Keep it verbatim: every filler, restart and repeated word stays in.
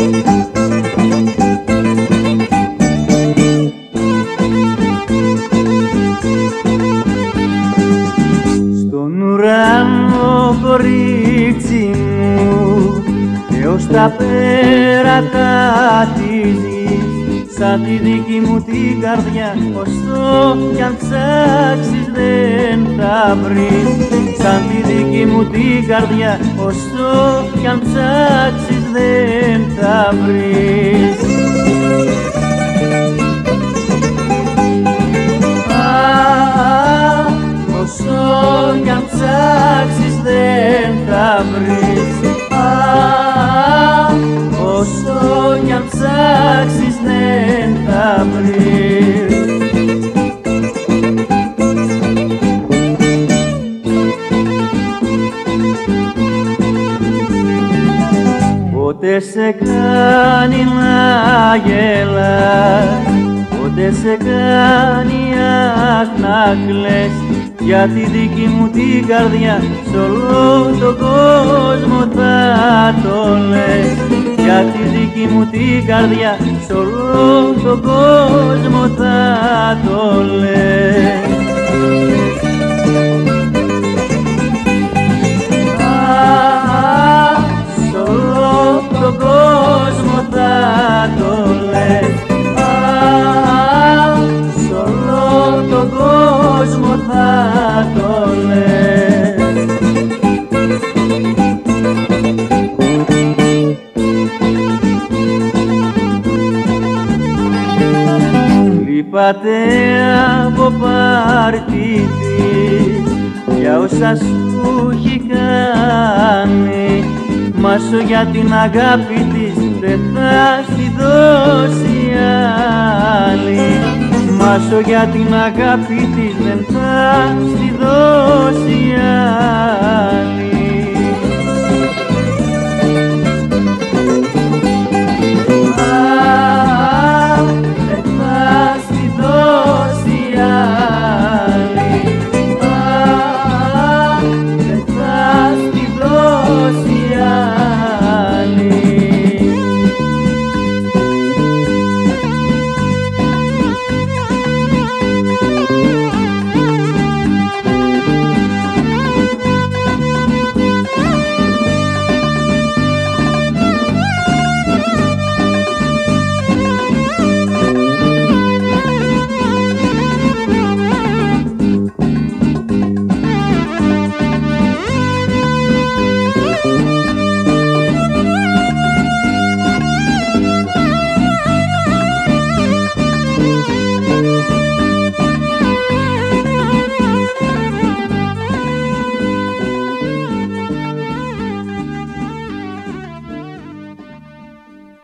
Στον ουρανό κορίτσι μου, έως τα πέρατα της γης, σαν τη δική μου την καρδιά, ωστό κι αν ψάξεις δεν θα βρεις. Σαν τη δική μου την καρδιά, ωστό κι αν ψάξεις δεν θα βρεις. Α, ωστό κι αν ψάξεις δεν θα βρεις. Α, ωστό κι αν ψάξεις δεν θα βρεις. Πότε σε κάνει να γελάς, πότε σε κάνει αχ να κλαις, για τη δική μου την καρδιά σ' όλο τον κόσμο θα το λες. Για τη δική μου την καρδιά σ' όλο τον κόσμο θα το λες. Α, σ' όλο τον κόσμο θα το λες. Α, σ' όλο τον κόσμο θα το λες. Λείπατε από πάρτι της για όσα σου έχει κάνει, μα σου για την αγάπη της δεν θα στη δώσει άλλη. Μα σου για την αγάπη της δεν θα στη δώσει άλλη.